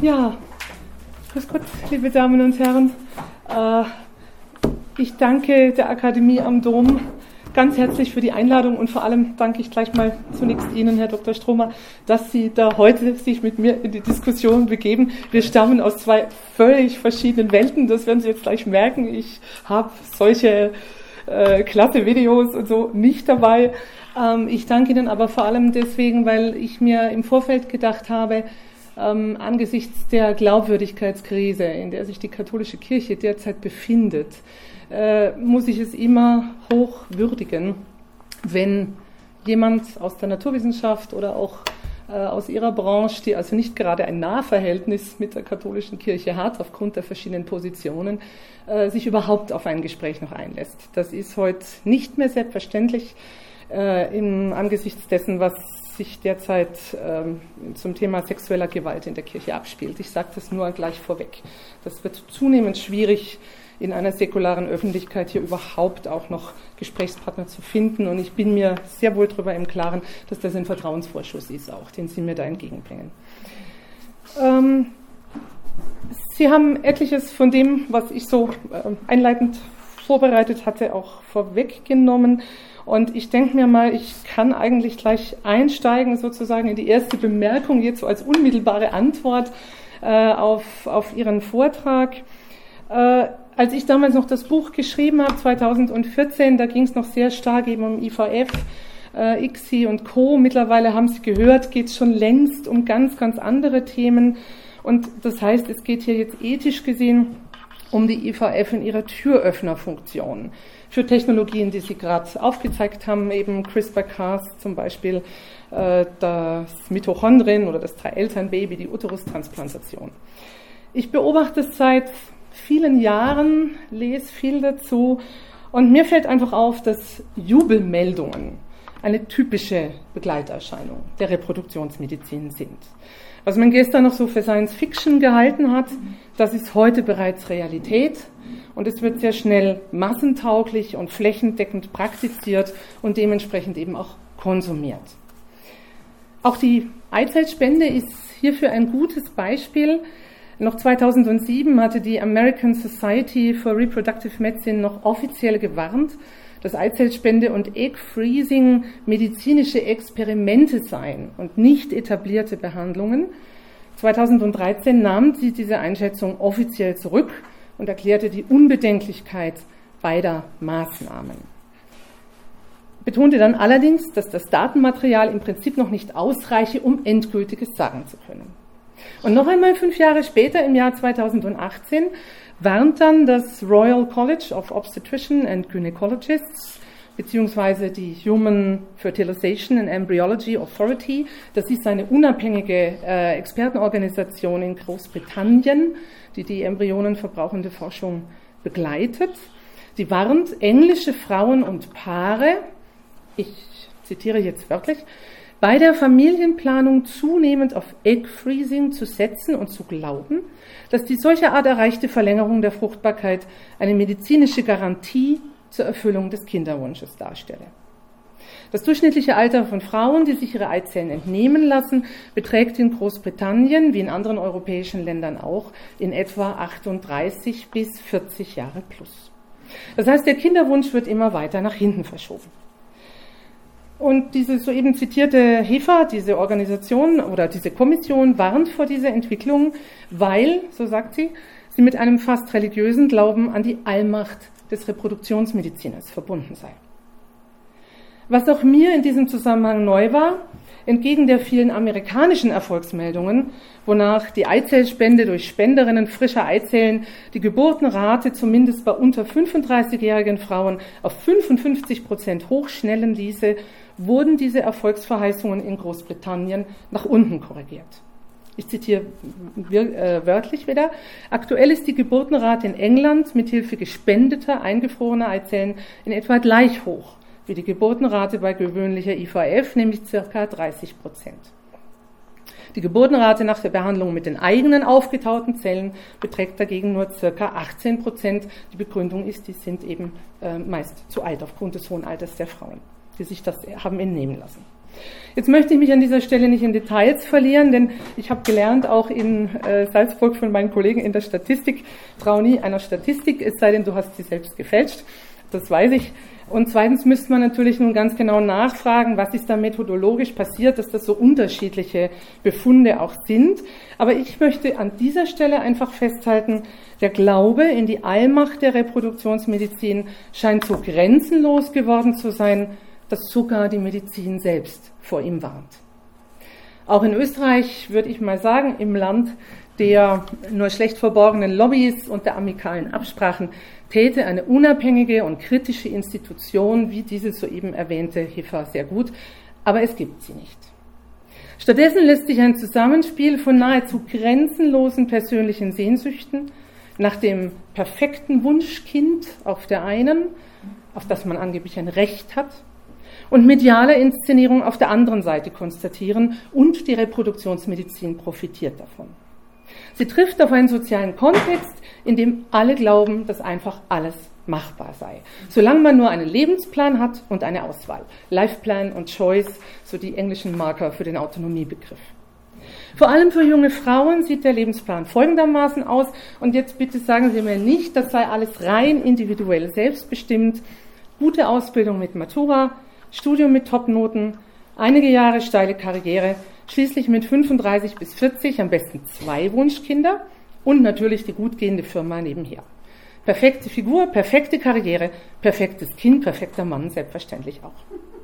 Ja, grüß Gott, liebe Damen und Herren. Ich danke der Akademie am Dom ganz herzlich für die Einladung und vor allem danke ich gleich mal zunächst Ihnen, Herr Dr. Stromer, dass Sie da heute sich mit mir in die Diskussion begeben. Wir stammen aus zwei völlig verschiedenen Welten, das werden Sie jetzt gleich merken. Ich habe solche klasse Videos und so nicht dabei. Ich danke Ihnen aber vor allem deswegen, weil ich mir im Vorfeld gedacht habe, angesichts der Glaubwürdigkeitskrise, in der sich die katholische Kirche derzeit befindet, muss ich es immer hoch würdigen, wenn jemand aus der Naturwissenschaft oder auch aus ihrer Branche, die also nicht gerade ein Nahverhältnis mit der katholischen Kirche hat, aufgrund der verschiedenen Positionen, sich überhaupt auf ein Gespräch noch einlässt. Das ist heute nicht mehr selbstverständlich angesichts dessen, was sich derzeit zum Thema sexueller Gewalt in der Kirche abspielt. Ich sage das nur gleich vorweg. Das wird zunehmend schwierig, in einer säkularen Öffentlichkeit hier überhaupt auch noch Gesprächspartner zu finden. Und ich bin mir sehr wohl darüber im Klaren, dass das ein Vertrauensvorschuss ist auch, den Sie mir da entgegenbringen. Sie haben etliches von dem, was ich so einleitend vorbereitet hatte, auch vorweggenommen. Und ich denke mir mal, ich kann eigentlich gleich einsteigen, sozusagen in die erste Bemerkung, jetzt so als unmittelbare Antwort auf Ihren Vortrag. Als ich damals noch das Buch geschrieben habe, 2014, da ging es noch sehr stark eben um IVF, ICSI und Co. Mittlerweile haben Sie gehört, geht es schon längst um ganz, ganz andere Themen. Und das heißt, es geht hier jetzt ethisch gesehen um die IVF in ihrer Türöffnerfunktion für Technologien, die Sie gerade aufgezeigt haben, eben CRISPR-Cas zum Beispiel, das Mitochondrien oder das Drei-Eltern-Baby, die Uterustransplantation. Ich beobachte es seit vielen Jahren, lese viel dazu und mir fällt einfach auf, dass Jubelmeldungen eine typische Begleiterscheinung der Reproduktionsmedizin sind. Was man gestern noch so für Science Fiction gehalten hat, das ist heute bereits Realität und es wird sehr schnell massentauglich und flächendeckend praktiziert und dementsprechend eben auch konsumiert. Auch die Eizellspende ist hierfür ein gutes Beispiel. Noch 2007 hatte die American Society for Reproductive Medicine noch offiziell gewarnt, dass Eizellspende und Egg Freezing medizinische Experimente seien und nicht etablierte Behandlungen. 2013 nahm sie diese Einschätzung offiziell zurück und erklärte die Unbedenklichkeit beider Maßnahmen. Betonte dann allerdings, dass das Datenmaterial im Prinzip noch nicht ausreiche, um Endgültiges sagen zu können. Und noch einmal 5 Jahre später, im Jahr 2018, warnt dann das Royal College of Obstetricians and Gynecologists beziehungsweise die Human Fertilization and Embryology Authority, das ist eine unabhängige Expertenorganisation in Großbritannien, die die embryonenverbrauchende Forschung begleitet. Die warnt englische Frauen und Paare, ich zitiere jetzt wörtlich, bei der Familienplanung zunehmend auf Egg Freezing zu setzen und zu glauben, dass die solcher Art erreichte Verlängerung der Fruchtbarkeit eine medizinische Garantie zur Erfüllung des Kinderwunsches darstelle. Das durchschnittliche Alter von Frauen, die sich ihre Eizellen entnehmen lassen, beträgt in Großbritannien, wie in anderen europäischen Ländern auch, in etwa 38 bis 40 Jahre plus. Das heißt, der Kinderwunsch wird immer weiter nach hinten verschoben. Und diese soeben zitierte HEFA, diese Organisation oder diese Kommission warnt vor dieser Entwicklung, weil, so sagt sie mit einem fast religiösen Glauben an die Allmacht des Reproduktionsmediziners verbunden sei. Was auch mir in diesem Zusammenhang neu war, entgegen der vielen amerikanischen Erfolgsmeldungen, wonach die Eizellspende durch Spenderinnen frischer Eizellen die Geburtenrate zumindest bei unter 35-jährigen Frauen auf 55% hochschnellen ließe, wurden diese Erfolgsverheißungen in Großbritannien nach unten korrigiert. Ich zitiere wörtlich wieder. Aktuell ist die Geburtenrate in England mithilfe gespendeter, eingefrorener Eizellen in etwa gleich hoch wie die Geburtenrate bei gewöhnlicher IVF, nämlich ca. 30%. Die Geburtenrate nach der Behandlung mit den eigenen aufgetauten Zellen beträgt dagegen nur ca. 18%. Die Begründung ist, die sind eben meist zu alt aufgrund des hohen Alters der Frauen, die sich das haben entnehmen lassen. Jetzt möchte ich mich an dieser Stelle nicht in Details verlieren, denn ich habe gelernt, auch in Salzburg von meinen Kollegen in der Statistik, trau nie einer Statistik, es sei denn, du hast sie selbst gefälscht, das weiß ich. Und zweitens müsste man natürlich nun ganz genau nachfragen, was ist da methodologisch passiert, dass das so unterschiedliche Befunde auch sind. Aber ich möchte an dieser Stelle einfach festhalten, der Glaube in die Allmacht der Reproduktionsmedizin scheint so grenzenlos geworden zu sein, dass sogar die Medizin selbst vor ihm warnt. Auch in Österreich, würde ich mal sagen, im Land der nur schlecht verborgenen Lobbys und der amikalen Absprachen, täte eine unabhängige und kritische Institution wie diese soeben erwähnte HIFA sehr gut, aber es gibt sie nicht. Stattdessen lässt sich ein Zusammenspiel von nahezu grenzenlosen persönlichen Sehnsüchten nach dem perfekten Wunschkind auf der einen, auf das man angeblich ein Recht hat, und mediale Inszenierung auf der anderen Seite konstatieren, und die Reproduktionsmedizin profitiert davon. Sie trifft auf einen sozialen Kontext, in dem alle glauben, dass einfach alles machbar sei. Solange man nur einen Lebensplan hat und eine Auswahl. Lifeplan und Choice, so die englischen Marker für den Autonomiebegriff. Vor allem für junge Frauen sieht der Lebensplan folgendermaßen aus. Und jetzt bitte sagen Sie mir nicht, das sei alles rein individuell selbstbestimmt. Gute Ausbildung mit Matura, Studium mit Topnoten, einige Jahre steile Karriere, schließlich mit 35 bis 40 am besten 2 Wunschkinder und natürlich die gut gehende Firma nebenher. Perfekte Figur, perfekte Karriere, perfektes Kind, perfekter Mann, selbstverständlich auch.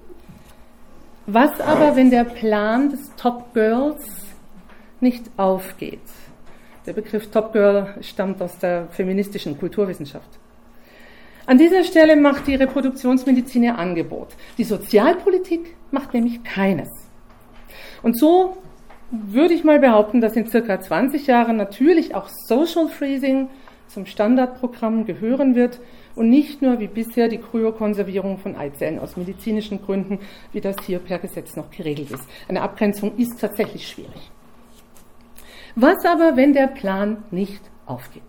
Was aber, wenn der Plan des Top Girls nicht aufgeht? Der Begriff Top Girl stammt aus der feministischen Kulturwissenschaft. An dieser Stelle macht die Reproduktionsmedizin ihr Angebot. Die Sozialpolitik macht nämlich keines. Und so würde ich mal behaupten, dass in circa 20 Jahren natürlich auch Social Freezing zum Standardprogramm gehören wird und nicht nur wie bisher die Kryokonservierung von Eizellen aus medizinischen Gründen, wie das hier per Gesetz noch geregelt ist. Eine Abgrenzung ist tatsächlich schwierig. Was aber, wenn der Plan nicht aufgeht?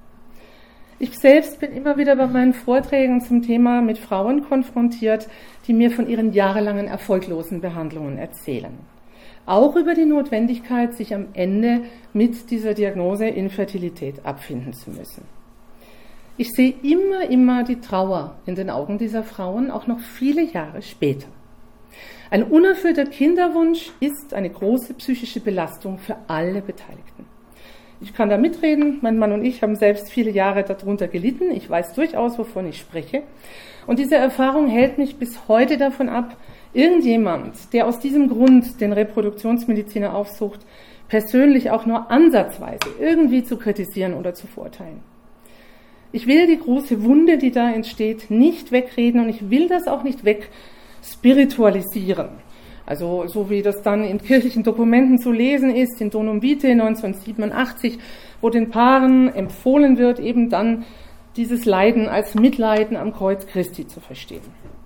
Ich selbst bin immer wieder bei meinen Vorträgen zum Thema mit Frauen konfrontiert, die mir von ihren jahrelangen erfolglosen Behandlungen erzählen. Auch über die Notwendigkeit, sich am Ende mit dieser Diagnose Infertilität abfinden zu müssen. Ich sehe immer die Trauer in den Augen dieser Frauen, auch noch viele Jahre später. Ein unerfüllter Kinderwunsch ist eine große psychische Belastung für alle Beteiligten. Ich kann da mitreden, mein Mann und ich haben selbst viele Jahre darunter gelitten, ich weiß durchaus, wovon ich spreche. Und diese Erfahrung hält mich bis heute davon ab, irgendjemand, der aus diesem Grund den Reproduktionsmediziner aufsucht, persönlich auch nur ansatzweise irgendwie zu kritisieren oder zu verurteilen. Ich will die große Wunde, die da entsteht, nicht wegreden und ich will das auch nicht wegspiritualisieren. Also so wie das dann in kirchlichen Dokumenten zu lesen ist, in Donum Vitae 1987, wo den Paaren empfohlen wird, eben dann dieses Leiden als Mitleiden am Kreuz Christi zu verstehen.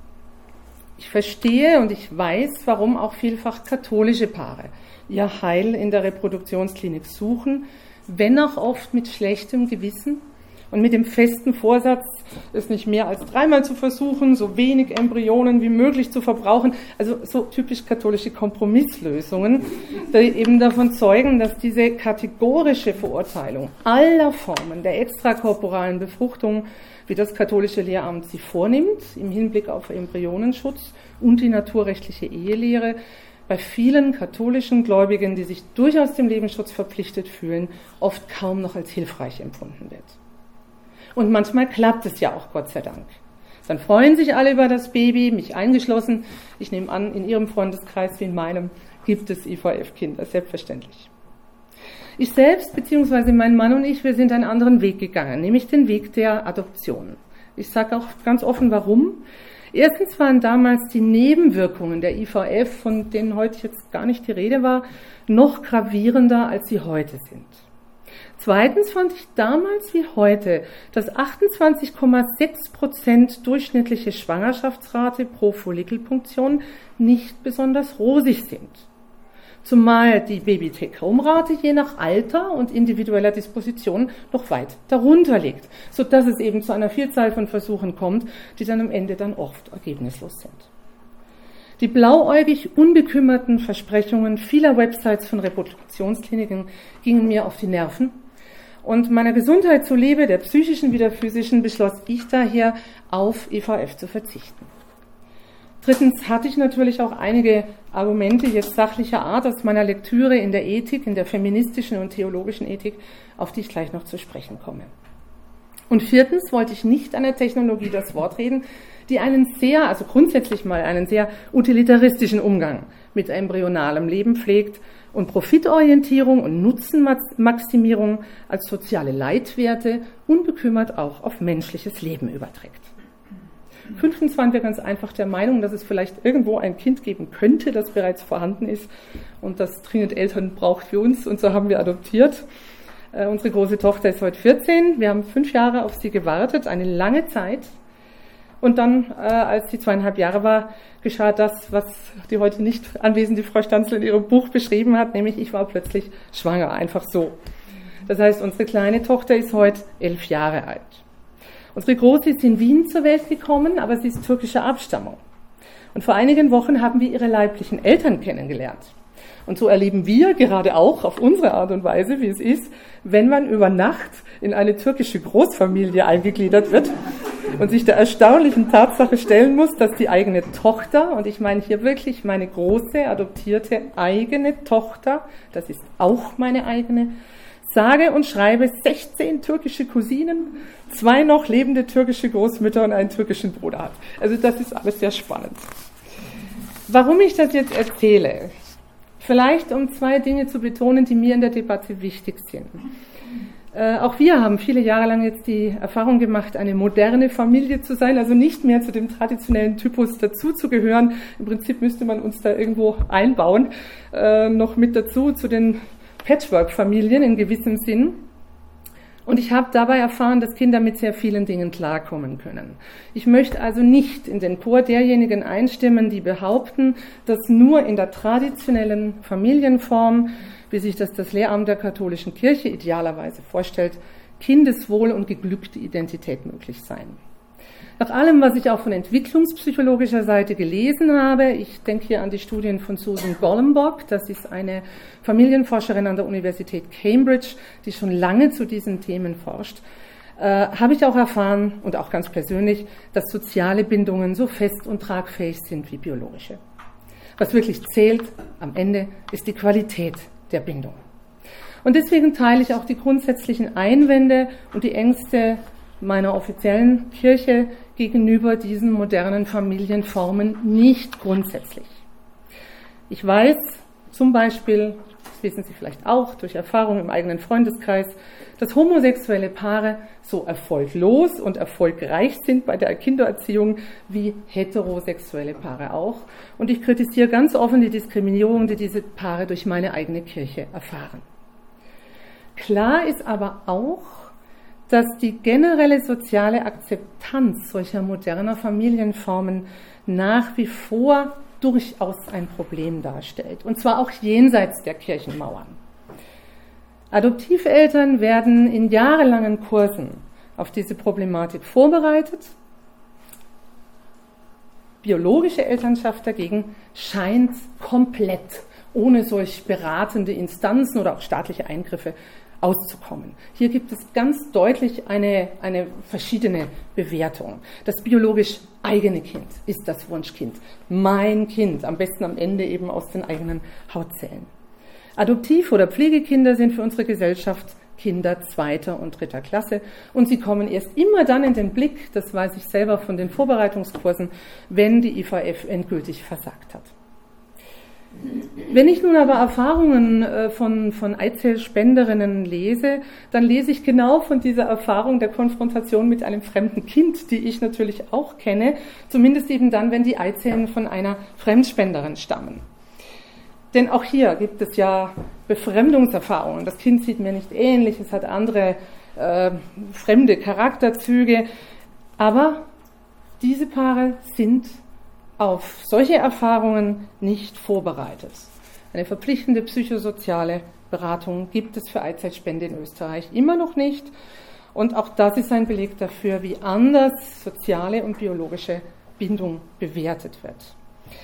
Ich verstehe und ich weiß, warum auch vielfach katholische Paare ihr Heil in der Reproduktionsklinik suchen, wenn auch oft mit schlechtem Gewissen und mit dem festen Vorsatz, es nicht mehr als 3-mal zu versuchen, so wenig Embryonen wie möglich zu verbrauchen, also so typisch katholische Kompromisslösungen, die eben davon zeugen, dass diese kategorische Verurteilung aller Formen der extrakorporalen Befruchtung, wie das katholische Lehramt sie vornimmt, im Hinblick auf Embryonenschutz und die naturrechtliche Ehelehre, bei vielen katholischen Gläubigen, die sich durchaus dem Lebensschutz verpflichtet fühlen, oft kaum noch als hilfreich empfunden wird. Und manchmal klappt es ja auch, Gott sei Dank. Dann freuen sich alle über das Baby, mich eingeschlossen. Ich nehme an, in Ihrem Freundeskreis wie in meinem gibt es IVF-Kinder, selbstverständlich. Ich selbst, beziehungsweise mein Mann und ich, wir sind einen anderen Weg gegangen, nämlich den Weg der Adoption. Ich sage auch ganz offen, warum. Erstens waren damals die Nebenwirkungen der IVF, von denen heute jetzt gar nicht die Rede war, noch gravierender, als sie heute sind. Zweitens fand ich damals wie heute, dass 28,6% durchschnittliche Schwangerschaftsrate pro Follikelpunktion nicht besonders rosig sind. Zumal die Baby-Take-Home-Rate je nach Alter und individueller Disposition noch weit darunter liegt, sodass es eben zu einer Vielzahl von Versuchen kommt, die dann am Ende dann oft ergebnislos sind. Die blauäugig unbekümmerten Versprechungen vieler Websites von Reproduktionskliniken gingen mir auf die Nerven. Und meiner Gesundheit zuliebe, der psychischen wie der physischen, beschloss ich daher, auf IVF zu verzichten. Drittens hatte ich natürlich auch einige Argumente jetzt sachlicher Art aus meiner Lektüre in der Ethik, in der feministischen und theologischen Ethik, auf die ich gleich noch zu sprechen komme. Und viertens wollte ich nicht an der Technologie das Wort reden, die grundsätzlich mal einen sehr utilitaristischen Umgang mit embryonalem Leben pflegt und Profitorientierung und Nutzenmaximierung als soziale Leitwerte unbekümmert auch auf menschliches Leben überträgt. Fünftens waren wir ganz einfach der Meinung, dass es vielleicht irgendwo ein Kind geben könnte, das bereits vorhanden ist und das dringend Eltern braucht für uns, und so haben wir adoptiert. Unsere große Tochter ist heute 14, wir haben 5 Jahre auf sie gewartet, eine lange Zeit. Und dann, als sie 2,5 Jahre war, geschah das, was die heute nicht anwesende Frau Stanzel in ihrem Buch beschrieben hat, nämlich ich war plötzlich schwanger, einfach so. Das heißt, unsere kleine Tochter ist heute 11 Jahre alt. Unsere Große ist in Wien zur Welt gekommen, aber sie ist türkischer Abstammung. Und vor einigen Wochen haben wir ihre leiblichen Eltern kennengelernt. Und so erleben wir gerade auch auf unsere Art und Weise, wie es ist, wenn man über Nacht in eine türkische Großfamilie eingegliedert wird und sich der erstaunlichen Tatsache stellen muss, dass die eigene Tochter, und ich meine hier wirklich meine große, adoptierte eigene Tochter, das ist auch meine eigene, sage und schreibe 16 türkische Cousinen, 2 noch lebende türkische Großmütter und einen türkischen Bruder hat. Also das ist alles sehr spannend. Warum ich das jetzt erzähle? Vielleicht um 2 Dinge zu betonen, die mir in der Debatte wichtig sind. Auch wir haben viele Jahre lang jetzt die Erfahrung gemacht, eine moderne Familie zu sein, also nicht mehr zu dem traditionellen Typus dazuzugehören. Im Prinzip müsste man uns da irgendwo einbauen, noch mit dazu zu den Patchwork-Familien in gewissem Sinn. Und ich habe dabei erfahren, dass Kinder mit sehr vielen Dingen klarkommen können. Ich möchte also nicht in den Chor derjenigen einstimmen, die behaupten, dass nur in der traditionellen Familienform, wie sich das Lehramt der katholischen Kirche idealerweise vorstellt, Kindeswohl und geglückte Identität möglich seien. Nach allem, was ich auch von entwicklungspsychologischer Seite gelesen habe, ich denke hier an die Studien von Susan Gollenbock, das ist eine Familienforscherin an der Universität Cambridge, die schon lange zu diesen Themen forscht, habe ich auch erfahren und auch ganz persönlich, dass soziale Bindungen so fest und tragfähig sind wie biologische. Was wirklich zählt am Ende ist die Qualität der Bindung. Und deswegen teile ich auch die grundsätzlichen Einwände und die Ängste meiner offiziellen Kirche gegenüber diesen modernen Familienformen nicht grundsätzlich. Ich weiß zum Beispiel, das wissen Sie vielleicht auch durch Erfahrung im eigenen Freundeskreis, dass homosexuelle Paare so erfolglos und erfolgreich sind bei der Kindererziehung wie heterosexuelle Paare auch. Und ich kritisiere ganz offen die Diskriminierung, die diese Paare durch meine eigene Kirche erfahren. Klar ist aber auch, dass die generelle soziale Akzeptanz solcher moderner Familienformen nach wie vor durchaus ein Problem darstellt, und zwar auch jenseits der Kirchenmauern. Adoptiveltern werden in jahrelangen Kursen auf diese Problematik vorbereitet. Biologische Elternschaft dagegen scheint komplett ohne solch beratende Instanzen oder auch staatliche Eingriffe auszukommen. Hier gibt es ganz deutlich eine verschiedene Bewertung. Das biologisch eigene Kind ist das Wunschkind. Mein Kind, am besten am Ende eben aus den eigenen Hautzellen. Adoptiv- oder Pflegekinder sind für unsere Gesellschaft Kinder 2. und 3. Klasse und sie kommen erst immer dann in den Blick, das weiß ich selber von den Vorbereitungskursen, wenn die IVF endgültig versagt hat. Wenn ich nun aber Erfahrungen von Eizellspenderinnen lese, dann lese ich genau von dieser Erfahrung der Konfrontation mit einem fremden Kind, die ich natürlich auch kenne, zumindest eben dann, wenn die Eizellen von einer Fremdspenderin stammen. Denn auch hier gibt es ja Befremdungserfahrungen. Das Kind sieht mir nicht ähnlich, es hat andere fremde Charakterzüge, aber diese Paare sind auf solche Erfahrungen nicht vorbereitet. Eine verpflichtende psychosoziale Beratung gibt es für Eizellspende in Österreich immer noch nicht. Und auch das ist ein Beleg dafür, wie anders soziale und biologische Bindung bewertet wird.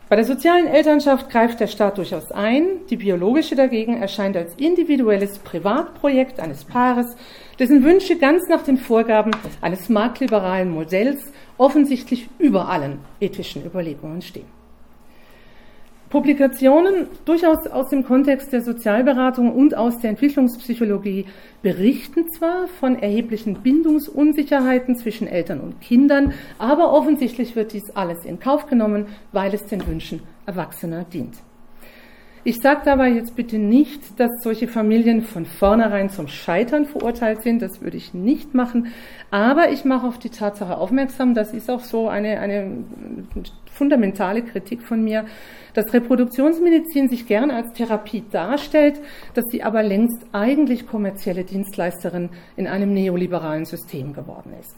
Bei der sozialen Elternschaft greift der Staat durchaus ein, die biologische dagegen erscheint als individuelles Privatprojekt eines Paares, dessen Wünsche ganz nach den Vorgaben eines marktliberalen Modells offensichtlich über allen ethischen Überlegungen stehen. Publikationen durchaus aus dem Kontext der Sozialberatung und aus der Entwicklungspsychologie berichten zwar von erheblichen Bindungsunsicherheiten zwischen Eltern und Kindern, aber offensichtlich wird dies alles in Kauf genommen, weil es den Wünschen Erwachsener dient. Ich sage dabei jetzt bitte nicht, dass solche Familien von vornherein zum Scheitern verurteilt sind, das würde ich nicht machen, aber ich mache auf die Tatsache aufmerksam, das ist auch so eine fundamentale Kritik von mir, dass Reproduktionsmedizin sich gern als Therapie darstellt, dass sie aber längst eigentlich kommerzielle Dienstleisterin in einem neoliberalen System geworden ist.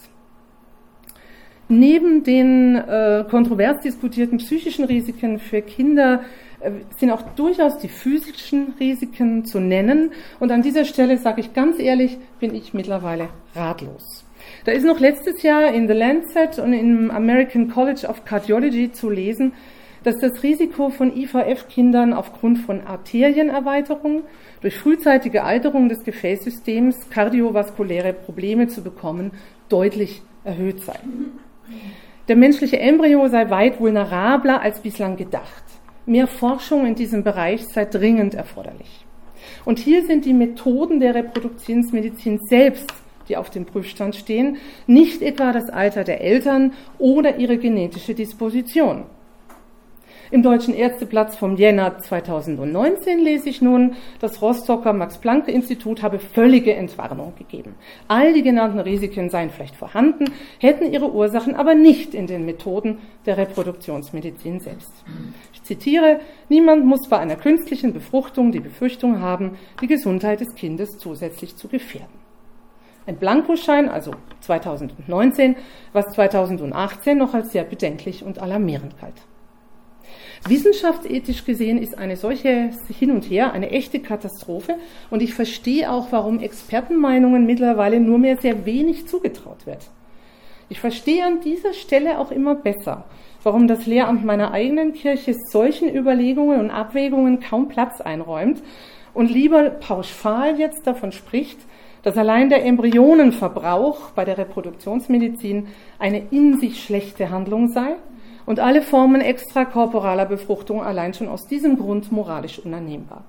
Neben den kontrovers diskutierten psychischen Risiken für Kinder sind auch durchaus die physischen Risiken zu nennen. Und an dieser Stelle sage ich ganz ehrlich, bin ich mittlerweile ratlos. Da ist noch letztes Jahr in The Lancet und im American College of Cardiology zu lesen, dass das Risiko von IVF-Kindern aufgrund von Arterienerweiterung durch frühzeitige Alterung des Gefäßsystems kardiovaskuläre Probleme zu bekommen deutlich erhöht sei. Der menschliche Embryo sei weit vulnerabler als bislang gedacht. Mehr Forschung in diesem Bereich sei dringend erforderlich. Und hier sind die Methoden der Reproduktionsmedizin selbst, die auf dem Prüfstand stehen, nicht etwa das Alter der Eltern oder ihre genetische Disposition. Im Deutschen Ärzteblatt vom Jänner 2019 lese ich nun, das Rostocker Max-Planck-Institut habe völlige Entwarnung gegeben. All die genannten Risiken seien vielleicht vorhanden, hätten ihre Ursachen aber nicht in den Methoden der Reproduktionsmedizin selbst. Ich zitiere, niemand muss bei einer künstlichen Befruchtung die Befürchtung haben, die Gesundheit des Kindes zusätzlich zu gefährden. Ein Blankoschein, also 2019, was 2018 noch als sehr bedenklich und alarmierend galt. Wissenschaftsethisch gesehen ist eine solche Hin und Her eine echte Katastrophe und ich verstehe auch, warum Expertenmeinungen mittlerweile nur mehr sehr wenig zugetraut wird. Ich verstehe an dieser Stelle auch immer besser, warum das Lehramt meiner eigenen Kirche solchen Überlegungen und Abwägungen kaum Platz einräumt und lieber pauschal jetzt davon spricht, dass allein der Embryonenverbrauch bei der Reproduktionsmedizin eine in sich schlechte Handlung sei und alle Formen extrakorporaler Befruchtung allein schon aus diesem Grund moralisch unannehmbar.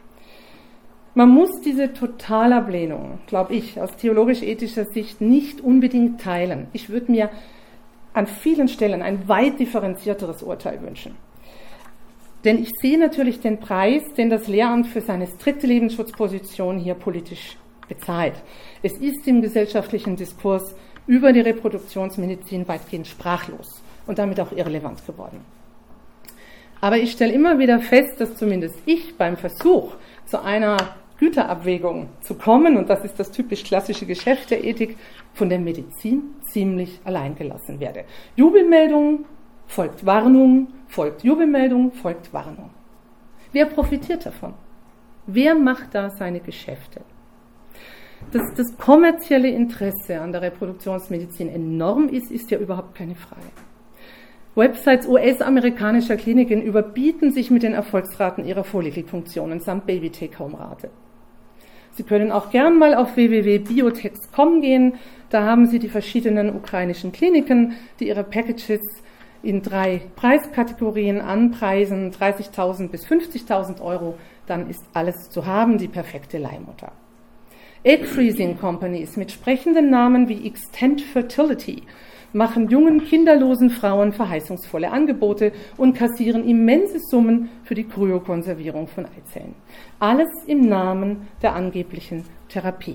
Man muss diese Totalablehnung, glaube ich, aus theologisch-ethischer Sicht nicht unbedingt teilen. Ich würde mir an vielen Stellen ein weit differenzierteres Urteil wünschen. Denn ich sehe natürlich den Preis, den das Lehramt für seine strikte Lebensschutzposition hier politisch bezahlt. Es ist im gesellschaftlichen Diskurs über die Reproduktionsmedizin weitgehend sprachlos und damit auch irrelevant geworden. Aber ich stelle immer wieder fest, dass zumindest ich beim Versuch, zu einer Güterabwägung zu kommen, und das ist das typisch klassische Geschäft der Ethik, von der Medizin ziemlich allein gelassen werde. Jubelmeldung folgt Warnung, folgt Jubelmeldung, folgt Warnung. Wer profitiert davon? Wer macht da seine Geschäfte? Dass das kommerzielle Interesse an der Reproduktionsmedizin enorm ist, ist ja überhaupt keine Frage. Websites US-amerikanischer Kliniken überbieten sich mit den Erfolgsraten ihrer Follikelfunktionen samt Baby-Take-Home-Rate. Sie können auch gern mal auf www.biotex.com gehen, da haben Sie die verschiedenen ukrainischen Kliniken, die ihre Packages in 3 Preiskategorien anpreisen, 30.000 bis 50.000 Euro, dann ist alles zu haben, die perfekte Leihmutter. Egg Freezing Companies mit sprechenden Namen wie Extend Fertility machen jungen, kinderlosen Frauen verheißungsvolle Angebote und kassieren immense Summen für die Kryokonservierung von Eizellen. Alles im Namen der angeblichen Therapie.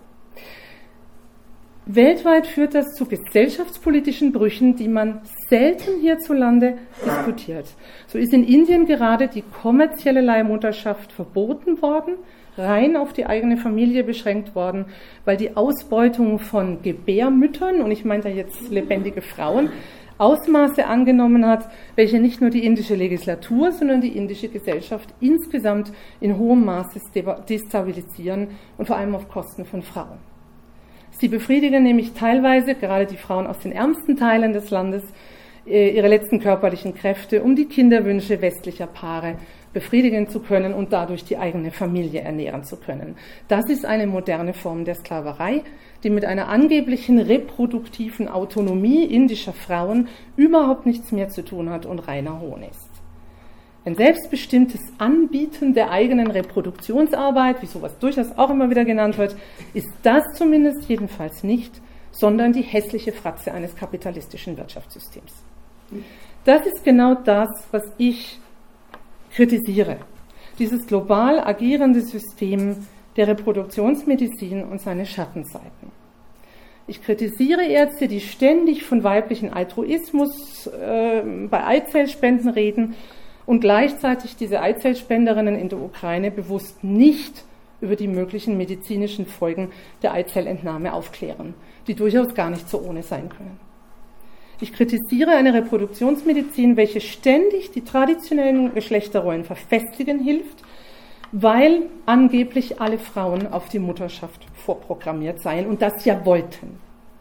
Weltweit führt das zu gesellschaftspolitischen Brüchen, die man selten hierzulande diskutiert. So ist in Indien gerade die kommerzielle Leihmutterschaft verboten worden, rein auf die eigene Familie beschränkt worden, weil die Ausbeutung von Gebärmüttern, und ich meine da jetzt lebendige Frauen, Ausmaße angenommen hat, welche nicht nur die indische Legislatur, sondern die indische Gesellschaft insgesamt in hohem Maße destabilisieren und vor allem auf Kosten von Frauen. Sie befriedigen nämlich teilweise, gerade die Frauen aus den ärmsten Teilen des Landes, ihre letzten körperlichen Kräfte, um die Kinderwünsche westlicher Paare befriedigen zu können und dadurch die eigene Familie ernähren zu können. Das ist eine moderne Form der Sklaverei, die mit einer angeblichen reproduktiven Autonomie indischer Frauen überhaupt nichts mehr zu tun hat und reiner Hohn ist. Ein selbstbestimmtes Anbieten der eigenen Reproduktionsarbeit, wie sowas durchaus auch immer wieder genannt wird, ist das zumindest jedenfalls nicht, sondern die hässliche Fratze eines kapitalistischen Wirtschaftssystems. Das ist genau das, was ich kritisiere. Dieses global agierende System der Reproduktionsmedizin und seine Schattenseiten. Ich kritisiere Ärzte, die ständig von weiblichen Altruismus bei Eizellspenden reden und gleichzeitig diese Eizellspenderinnen in der Ukraine bewusst nicht über die möglichen medizinischen Folgen der Eizellentnahme aufklären, die durchaus gar nicht so ohne sein können. Ich kritisiere eine Reproduktionsmedizin, welche ständig die traditionellen Geschlechterrollen verfestigen hilft, weil angeblich alle Frauen auf die Mutterschaft vorprogrammiert seien und das ja wollten.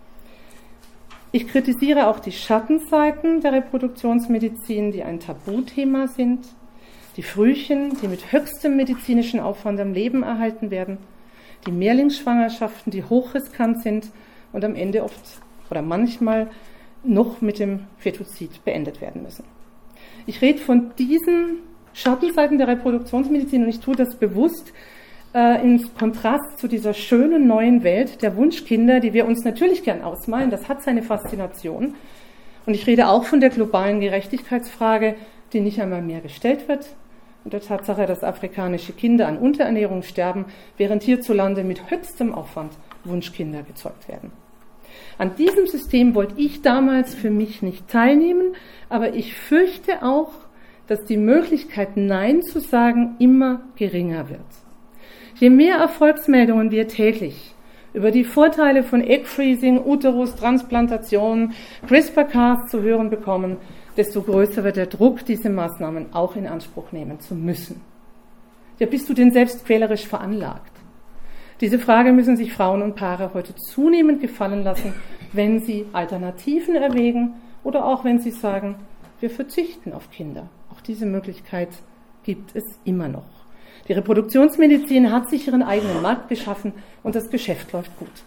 Ich kritisiere auch die Schattenseiten der Reproduktionsmedizin, die ein Tabuthema sind, die Frühchen, die mit höchstem medizinischen Aufwand am Leben erhalten werden, die Mehrlingsschwangerschaften, die hochriskant sind und am Ende oft oder manchmal noch mit dem Fetozid beendet werden müssen. Ich rede von diesen Schattenseiten der Reproduktionsmedizin und ich tue das bewusst im Kontrast zu dieser schönen neuen Welt der Wunschkinder, die wir uns natürlich gern ausmalen. Das hat seine Faszination. Und ich rede auch von der globalen Gerechtigkeitsfrage, die nicht einmal mehr gestellt wird, und der Tatsache, dass afrikanische Kinder an Unterernährung sterben, während hierzulande mit höchstem Aufwand Wunschkinder gezeugt werden. An diesem System wollte ich damals für mich nicht teilnehmen, aber ich fürchte auch, dass die Möglichkeit, Nein zu sagen, immer geringer wird. Je mehr Erfolgsmeldungen wir täglich über die Vorteile von Egg-Freezing, Uterustransplantation, CRISPR-Cas zu hören bekommen, desto größer wird der Druck, diese Maßnahmen auch in Anspruch nehmen zu müssen. Ja, bist du denn selbst quälerisch veranlagt? Diese Frage müssen sich Frauen und Paare heute zunehmend gefallen lassen, wenn sie Alternativen erwägen oder auch wenn sie sagen, wir verzichten auf Kinder. Auch diese Möglichkeit gibt es immer noch. Die Reproduktionsmedizin hat sich ihren eigenen Markt geschaffen und das Geschäft läuft gut.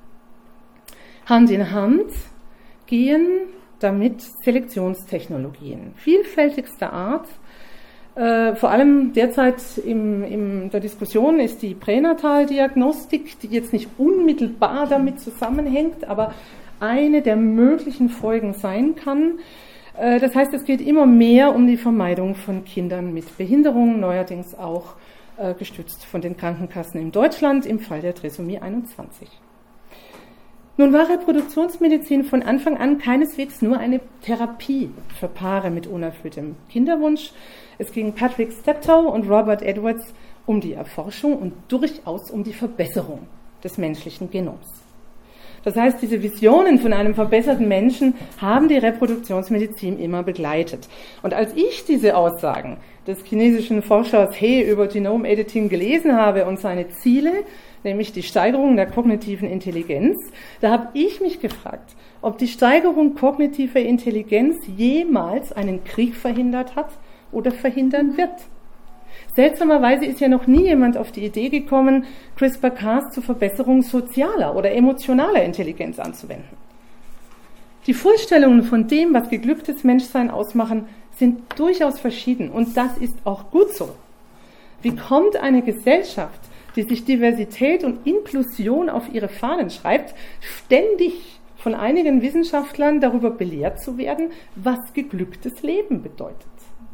Hand in Hand gehen damit Selektionstechnologien vielfältigster Art. Vor allem derzeit in der Diskussion ist die Pränataldiagnostik, die jetzt nicht unmittelbar damit zusammenhängt, aber eine der möglichen Folgen sein kann. Das heißt, es geht immer mehr um die Vermeidung von Kindern mit Behinderungen, neuerdings auch gestützt von den Krankenkassen in Deutschland im Fall der Trisomie 21. Nun war Reproduktionsmedizin von Anfang an keineswegs nur eine Therapie für Paare mit unerfülltem Kinderwunsch. Es ging Patrick Steptoe und Robert Edwards um die Erforschung und durchaus um die Verbesserung des menschlichen Genoms. Das heißt, diese Visionen von einem verbesserten Menschen haben die Reproduktionsmedizin immer begleitet. Und als ich diese Aussagen des chinesischen Forschers He über Genome Editing gelesen habe und seine Ziele, nämlich die Steigerung der kognitiven Intelligenz, da habe ich mich gefragt, ob die Steigerung kognitiver Intelligenz jemals einen Krieg verhindert hat oder verhindern wird. Seltsamerweise ist ja noch nie jemand auf die Idee gekommen, CRISPR-Cas zur Verbesserung sozialer oder emotionaler Intelligenz anzuwenden. Die Vorstellungen von dem, was geglücktes Menschsein ausmachen, sind durchaus verschieden und das ist auch gut so. Wie kommt eine Gesellschaft, die sich Diversität und Inklusion auf ihre Fahnen schreibt, ständig von einigen Wissenschaftlern darüber belehrt zu werden, was geglücktes Leben bedeutet?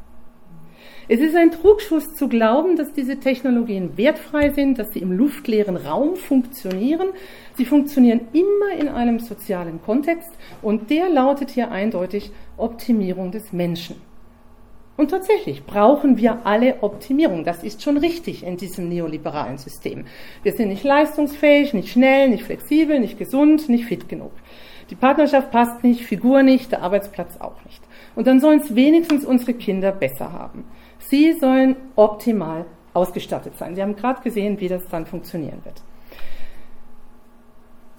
Es ist ein Trugschluss zu glauben, dass diese Technologien wertfrei sind, dass sie im luftleeren Raum funktionieren. Sie funktionieren immer in einem sozialen Kontext und der lautet hier eindeutig Optimierung des Menschen. Und tatsächlich brauchen wir alle Optimierung. Das ist schon richtig in diesem neoliberalen System. Wir sind nicht leistungsfähig, nicht schnell, nicht flexibel, nicht gesund, nicht fit genug. Die Partnerschaft passt nicht, Figur nicht, der Arbeitsplatz auch nicht. Und dann sollen es wenigstens unsere Kinder besser haben. Sie sollen optimal ausgestattet sein. Sie haben gerade gesehen, wie das dann funktionieren wird.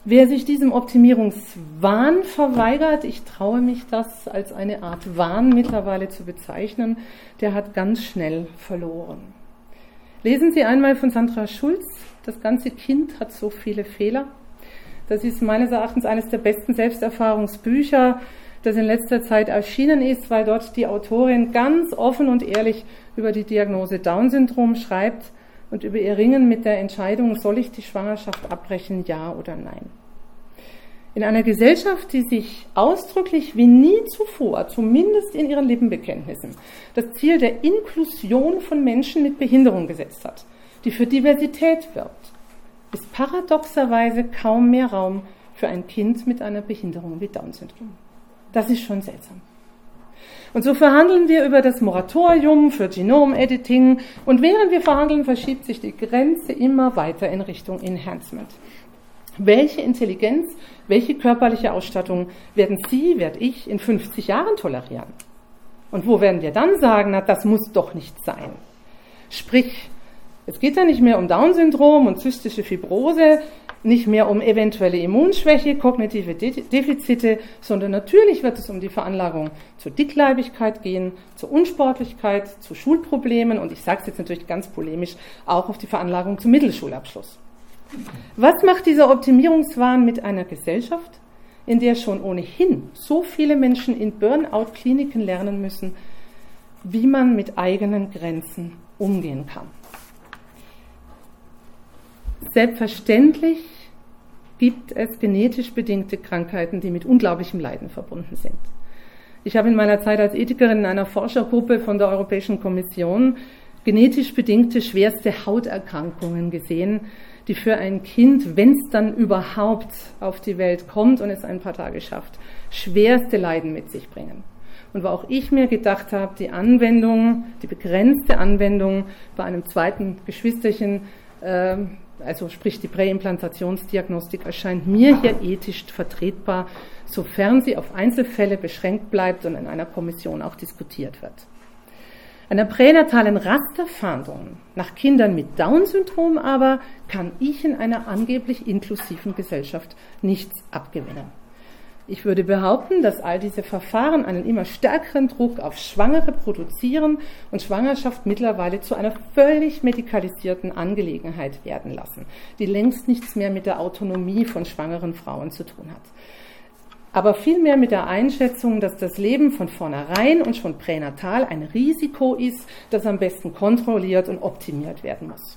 Wer sich diesem Optimierungswahn verweigert, ich traue mich das als eine Art Wahn mittlerweile zu bezeichnen, der hat ganz schnell verloren. Lesen Sie einmal von Sandra Schulz, Das ganze Kind hat so viele Fehler. Das ist meines Erachtens eines der besten Selbsterfahrungsbücher, das in letzter Zeit erschienen ist, weil dort die Autorin ganz offen und ehrlich über die Diagnose Down-Syndrom schreibt und über ihr Ringen mit der Entscheidung, soll ich die Schwangerschaft abbrechen, ja oder nein. In einer Gesellschaft, die sich ausdrücklich wie nie zuvor, zumindest in ihren Lippenbekenntnissen, das Ziel der Inklusion von Menschen mit Behinderung gesetzt hat, die für Diversität wirbt, ist paradoxerweise kaum mehr Raum für ein Kind mit einer Behinderung wie Down-Syndrom. Das ist schon seltsam. Und so verhandeln wir über das Moratorium für Genom-Editing und während wir verhandeln, verschiebt sich die Grenze immer weiter in Richtung Enhancement. Welche Intelligenz, welche körperliche Ausstattung werden Sie, werde ich in 50 Jahren tolerieren? Und wo werden wir dann sagen, na, das muss doch nicht sein? Sprich, es geht ja nicht mehr um Down-Syndrom und zystische Fibrose, nicht mehr um eventuelle Immunschwäche, kognitive Defizite, sondern natürlich wird es um die Veranlagung zur Dickleibigkeit gehen, zur Unsportlichkeit, zu Schulproblemen und ich sage es jetzt natürlich ganz polemisch, auch auf die Veranlagung zum Mittelschulabschluss. Was macht dieser Optimierungswahn mit einer Gesellschaft, in der schon ohnehin so viele Menschen in Burnout-Kliniken lernen müssen, wie man mit eigenen Grenzen umgehen kann? Selbstverständlich gibt es genetisch bedingte Krankheiten, die mit unglaublichem Leiden verbunden sind. Ich habe in meiner Zeit als Ethikerin in einer Forschergruppe von der Europäischen Kommission genetisch bedingte schwerste Hauterkrankungen gesehen, die für ein Kind, wenn es dann überhaupt auf die Welt kommt und es ein paar Tage schafft, schwerste Leiden mit sich bringen. Und wo auch ich mir gedacht habe, die Anwendung, die begrenzte Anwendung bei einem zweiten Geschwisterchen, also sprich die Präimplantationsdiagnostik, erscheint mir hier ethisch vertretbar, sofern sie auf Einzelfälle beschränkt bleibt und in einer Kommission auch diskutiert wird. Einer pränatalen Rasterfahndung nach Kindern mit Down-Syndrom aber kann ich in einer angeblich inklusiven Gesellschaft nichts abgewinnen. Ich würde behaupten, dass all diese Verfahren einen immer stärkeren Druck auf Schwangere produzieren und Schwangerschaft mittlerweile zu einer völlig medikalisierten Angelegenheit werden lassen, die längst nichts mehr mit der Autonomie von schwangeren Frauen zu tun hat. Aber vielmehr mit der Einschätzung, dass das Leben von vornherein und schon pränatal ein Risiko ist, das am besten kontrolliert und optimiert werden muss.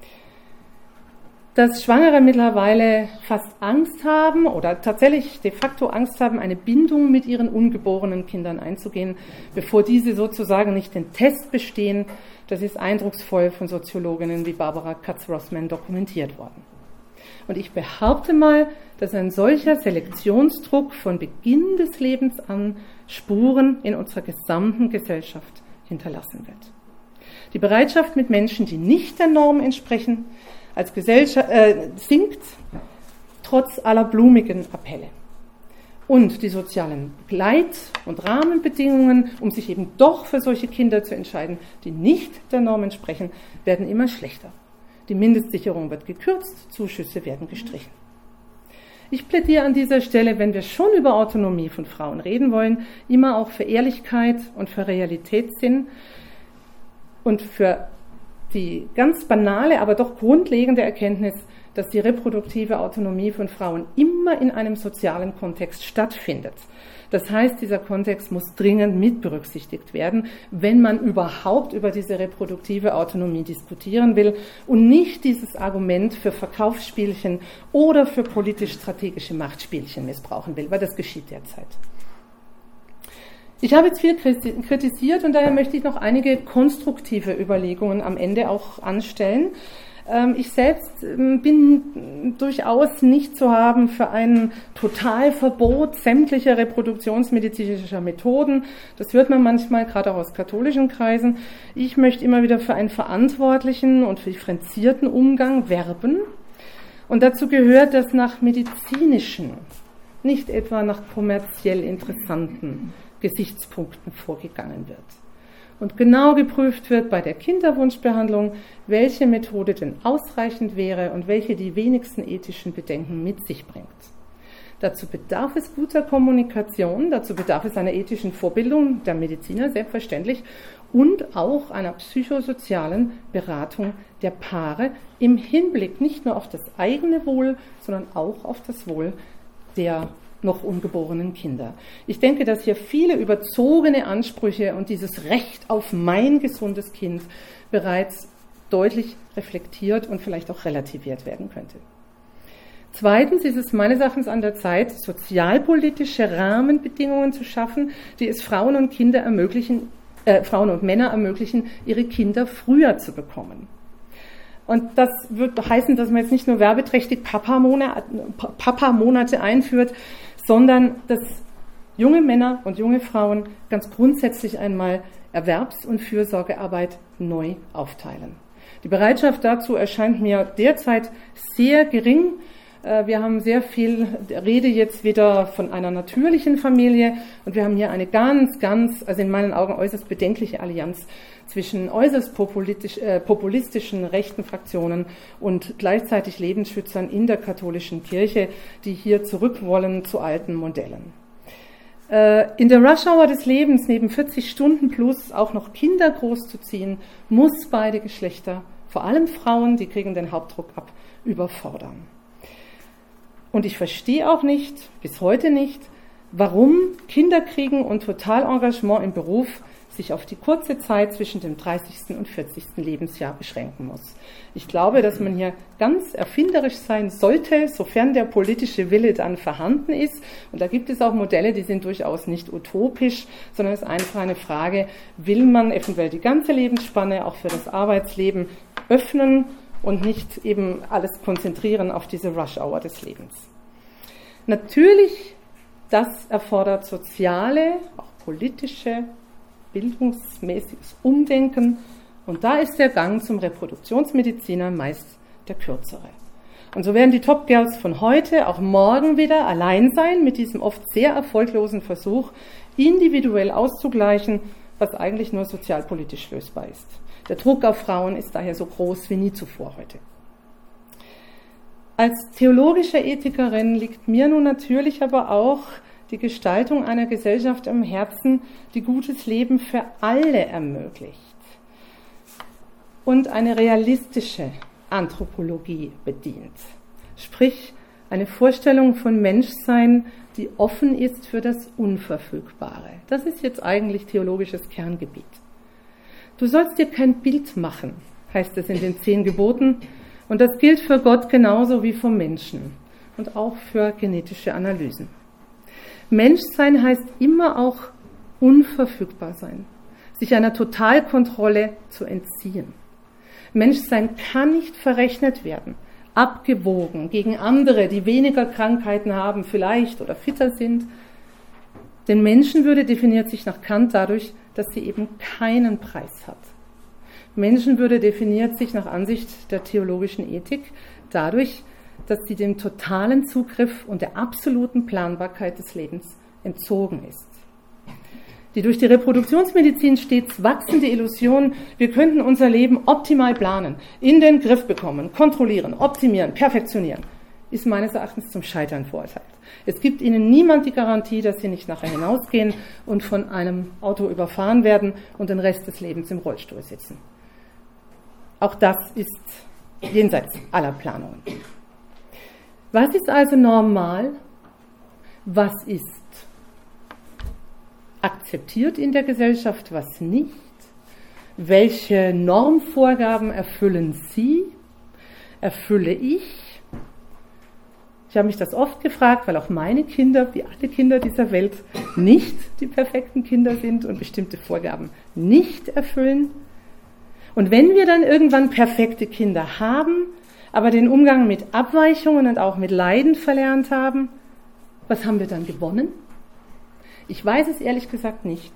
Dass Schwangere mittlerweile fast Angst haben oder tatsächlich de facto Angst haben, eine Bindung mit ihren ungeborenen Kindern einzugehen, bevor diese sozusagen nicht den Test bestehen, das ist eindrucksvoll von Soziologinnen wie Barbara Katz-Rossman dokumentiert worden. Und ich behaupte mal, dass ein solcher Selektionsdruck von Beginn des Lebens an Spuren in unserer gesamten Gesellschaft hinterlassen wird. Die Bereitschaft, mit Menschen, die nicht der Norm entsprechen, als Gesellschaft sinkt, trotz aller blumigen Appelle. Und die sozialen Gleit- und Rahmenbedingungen, um sich eben doch für solche Kinder zu entscheiden, die nicht der Norm entsprechen, werden immer schlechter. Die Mindestsicherung wird gekürzt, Zuschüsse werden gestrichen. Ich plädiere an dieser Stelle, wenn wir schon über Autonomie von Frauen reden wollen, immer auch für Ehrlichkeit und für Realitätssinn und für die ganz banale, aber doch grundlegende Erkenntnis, dass die reproduktive Autonomie von Frauen immer in einem sozialen Kontext stattfindet. Das heißt, dieser Kontext muss dringend mit berücksichtigt werden, wenn man überhaupt über diese reproduktive Autonomie diskutieren will und nicht dieses Argument für Verkaufsspielchen oder für politisch-strategische Machtspielchen missbrauchen will, weil das geschieht derzeit. Ich habe jetzt viel kritisiert und daher möchte ich noch einige konstruktive Überlegungen am Ende auch anstellen. Ich selbst bin durchaus nicht zu haben für ein Totalverbot sämtlicher reproduktionsmedizinischer Methoden. Das hört man manchmal, gerade auch aus katholischen Kreisen. Ich möchte immer wieder für einen verantwortlichen und differenzierten Umgang werben. Und dazu gehört, dass nach medizinischen, nicht etwa nach kommerziell interessanten Gesichtspunkten vorgegangen wird. und genau geprüft wird bei der Kinderwunschbehandlung, welche Methode denn ausreichend wäre und welche die wenigsten ethischen Bedenken mit sich bringt. Dazu bedarf es guter Kommunikation, dazu bedarf es einer ethischen Vorbildung der Mediziner, selbstverständlich, und auch einer psychosozialen Beratung der Paare im Hinblick nicht nur auf das eigene Wohl, sondern auch auf das Wohl der noch ungeborenen Kinder. Ich denke, dass hier viele überzogene Ansprüche und dieses Recht auf mein gesundes Kind bereits deutlich reflektiert und vielleicht auch relativiert werden könnte. Zweitens ist es meines Erachtens an der Zeit, sozialpolitische Rahmenbedingungen zu schaffen, die es Frauen und Männer ermöglichen, ihre Kinder früher zu bekommen. Und das wird heißen, dass man jetzt nicht nur werbeträchtig Papa-Monate einführt, sondern dass junge Männer und junge Frauen ganz grundsätzlich einmal Erwerbs- und Fürsorgearbeit neu aufteilen. Die Bereitschaft dazu erscheint mir derzeit sehr gering. Wir haben sehr viel Rede jetzt wieder von einer natürlichen Familie und wir haben hier eine also in meinen Augen äußerst bedenkliche Allianz zwischen äußerst populistischen rechten Fraktionen und gleichzeitig Lebensschützern in der katholischen Kirche, die hier zurück wollen zu alten Modellen. In der Rush-Hour des Lebens, neben 40 Stunden plus auch noch Kinder großzuziehen, muss beide Geschlechter, vor allem Frauen, die kriegen den Hauptdruck ab, überfordern. Und ich verstehe auch nicht, bis heute nicht, warum Kinderkriegen und Totalengagement im Beruf sich auf die kurze Zeit zwischen dem 30. und 40. Lebensjahr beschränken muss. Ich glaube, dass man hier ganz erfinderisch sein sollte, sofern der politische Wille dann vorhanden ist. Und da gibt es auch Modelle, die sind durchaus nicht utopisch, sondern es ist einfach eine Frage, will man eventuell die ganze Lebensspanne auch für das Arbeitsleben öffnen und nicht eben alles konzentrieren auf diese Rush-Hour des Lebens. Natürlich, das erfordert soziale, auch politische, bildungsmäßiges Umdenken und da ist der Gang zum Reproduktionsmediziner meist der kürzere. Und so werden die Top Girls von heute auch morgen wieder allein sein mit diesem oft sehr erfolglosen Versuch, individuell auszugleichen, was eigentlich nur sozialpolitisch lösbar ist. Der Druck auf Frauen ist daher so groß wie nie zuvor heute. Als theologische Ethikerin liegt mir nun natürlich aber auch die Gestaltung einer Gesellschaft am Herzen, die gutes Leben für alle ermöglicht und eine realistische Anthropologie bedient. Sprich, eine Vorstellung von Menschsein, die offen ist für das Unverfügbare. Das ist jetzt eigentlich theologisches Kerngebiet. Du sollst dir kein Bild machen, heißt es in den 10 Geboten. Und das gilt für Gott genauso wie für Menschen und auch für genetische Analysen. Menschsein heißt immer auch unverfügbar sein, sich einer Totalkontrolle zu entziehen. Menschsein kann nicht verrechnet werden, abgewogen gegen andere, die weniger Krankheiten haben, vielleicht oder fitter sind. Denn Menschenwürde definiert sich nach Kant dadurch, dass sie eben keinen Preis hat. Menschenwürde definiert sich nach Ansicht der theologischen Ethik dadurch, dass sie dem totalen Zugriff und der absoluten Planbarkeit des Lebens entzogen ist. Die durch die Reproduktionsmedizin stets wachsende Illusion, wir könnten unser Leben optimal planen, in den Griff bekommen, kontrollieren, optimieren, perfektionieren, ist meines Erachtens zum Scheitern verurteilt. Es gibt ihnen niemand die Garantie, dass sie nicht nachher hinausgehen und von einem Auto überfahren werden und den Rest des Lebens im Rollstuhl sitzen. Auch das ist jenseits aller Planungen. Was ist also normal? Was ist akzeptiert in der Gesellschaft, was nicht? Welche Normvorgaben erfüllen Sie? Erfülle ich? Ich habe mich das oft gefragt, weil auch meine Kinder, wie alle Kinder dieser Welt, nicht die perfekten Kinder sind und bestimmte Vorgaben nicht erfüllen. Und wenn wir dann irgendwann perfekte Kinder haben, aber den Umgang mit Abweichungen und auch mit Leiden verlernt haben, was haben wir dann gewonnen? Ich weiß es ehrlich gesagt nicht.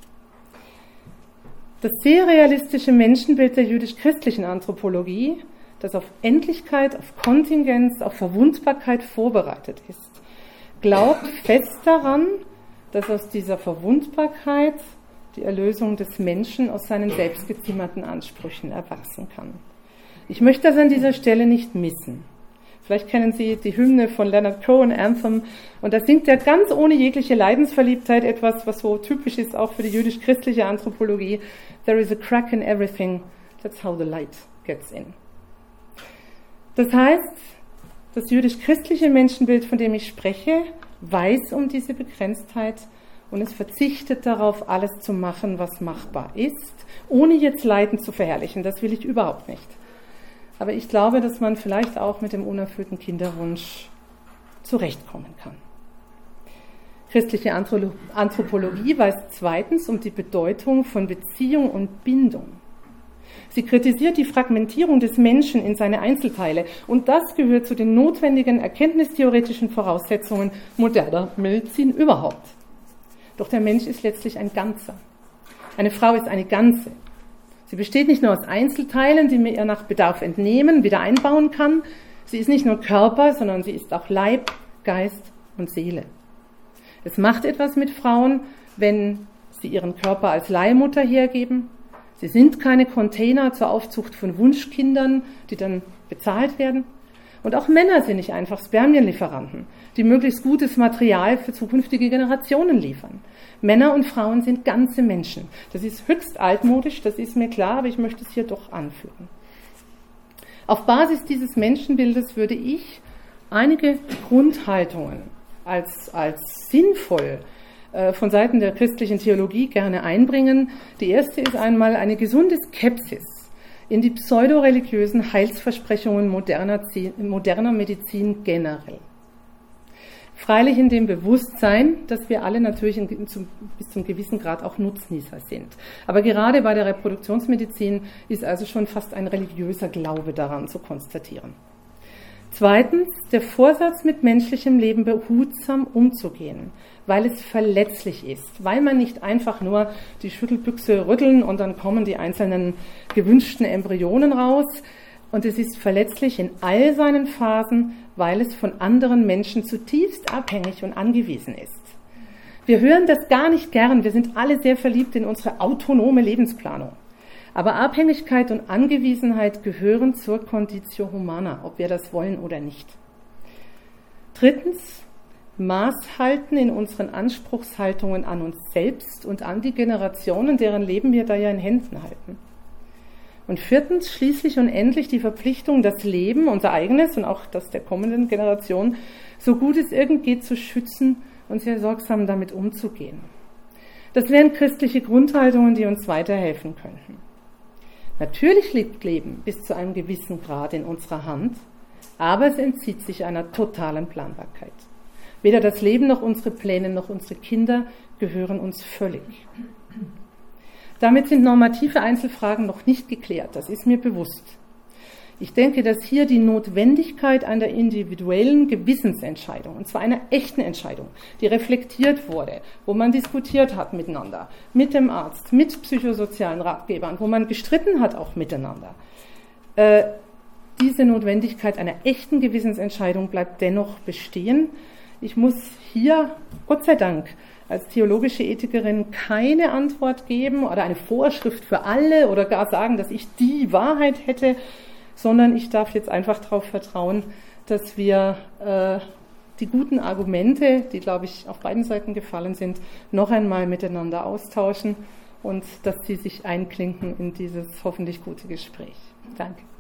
Das sehr realistische Menschenbild der jüdisch-christlichen Anthropologie, das auf Endlichkeit, auf Kontingenz, auf Verwundbarkeit vorbereitet ist, glaubt fest daran, dass aus dieser Verwundbarkeit die Erlösung des Menschen aus seinen selbstgezimmerten Ansprüchen erwachsen kann. Ich möchte das an dieser Stelle nicht missen. Vielleicht kennen Sie die Hymne von Leonard Cohen, Anthem, und da singt er ganz ohne jegliche Leidensverliebtheit etwas, was so typisch ist auch für die jüdisch-christliche Anthropologie. There is a crack in everything, that's how the light gets in. Das heißt, das jüdisch-christliche Menschenbild, von dem ich spreche, weiß um diese Begrenztheit und es verzichtet darauf, alles zu machen, was machbar ist, ohne jetzt Leiden zu verherrlichen. Das will ich überhaupt nicht. Aber ich glaube, dass man vielleicht auch mit dem unerfüllten Kinderwunsch zurechtkommen kann. Christliche Anthropologie weiß zweitens um die Bedeutung von Beziehung und Bindung. Sie kritisiert die Fragmentierung des Menschen in seine Einzelteile und das gehört zu den notwendigen erkenntnistheoretischen Voraussetzungen moderner Medizin überhaupt. Doch der Mensch ist letztlich ein Ganzer. Eine Frau ist eine Ganze. Sie besteht nicht nur aus Einzelteilen, die man ihr nach Bedarf entnehmen, wieder einbauen kann. Sie ist nicht nur Körper, sondern sie ist auch Leib, Geist und Seele. Es macht etwas mit Frauen, wenn sie ihren Körper als Leihmutter hergeben. Sie sind keine Container zur Aufzucht von Wunschkindern, die dann bezahlt werden. Und auch Männer sind nicht einfach Spermienlieferanten, die möglichst gutes Material für zukünftige Generationen liefern. Männer und Frauen sind ganze Menschen. Das ist höchst altmodisch, das ist mir klar, aber ich möchte es hier doch anführen. Auf Basis dieses Menschenbildes würde ich einige Grundhaltungen als sinnvoll von Seiten der christlichen Theologie gerne einbringen. Die erste ist einmal eine gesunde Skepsis in die pseudoreligiösen Heilsversprechungen moderner Medizin generell. Freilich in dem Bewusstsein, dass wir alle natürlich bis zum gewissen Grad auch Nutznießer sind. Aber gerade bei der Reproduktionsmedizin ist also schon fast ein religiöser Glaube daran zu konstatieren. Zweitens, der Vorsatz, mit menschlichem Leben behutsam umzugehen, weil es verletzlich ist, weil man nicht einfach nur die Schüttelbüchse rütteln und dann kommen die einzelnen gewünschten Embryonen raus. Und es ist verletzlich in all seinen Phasen, weil es von anderen Menschen zutiefst abhängig und angewiesen ist. Wir hören das gar nicht gern, wir sind alle sehr verliebt in unsere autonome Lebensplanung. Aber Abhängigkeit und Angewiesenheit gehören zur Conditio Humana, ob wir das wollen oder nicht. Drittens, Maß halten in unseren Anspruchshaltungen an uns selbst und an die Generationen, deren Leben wir da ja in Händen halten. Und viertens, schließlich und endlich die Verpflichtung, das Leben, unser eigenes und auch das der kommenden Generation, so gut es irgend geht zu schützen und sehr sorgsam damit umzugehen. Das wären christliche Grundhaltungen, die uns weiterhelfen könnten. Natürlich liegt Leben bis zu einem gewissen Grad in unserer Hand, aber es entzieht sich einer totalen Planbarkeit. Weder das Leben noch unsere Pläne noch unsere Kinder gehören uns völlig. Damit sind normative Einzelfragen noch nicht geklärt, das ist mir bewusst. Ich denke, dass hier die Notwendigkeit einer individuellen Gewissensentscheidung, und zwar einer echten Entscheidung, die reflektiert wurde, wo man diskutiert hat miteinander, mit dem Arzt, mit psychosozialen Ratgebern, wo man gestritten hat auch miteinander. Diese Notwendigkeit einer echten Gewissensentscheidung bleibt dennoch bestehen. Ich muss hier, Gott sei Dank, als theologische Ethikerin keine Antwort geben oder eine Vorschrift für alle oder gar sagen, dass ich die Wahrheit hätte, sondern ich darf jetzt einfach darauf vertrauen, dass wir die guten Argumente, die, glaube ich, auf beiden Seiten gefallen sind, noch einmal miteinander austauschen und dass sie sich einklinken in dieses hoffentlich gute Gespräch. Danke.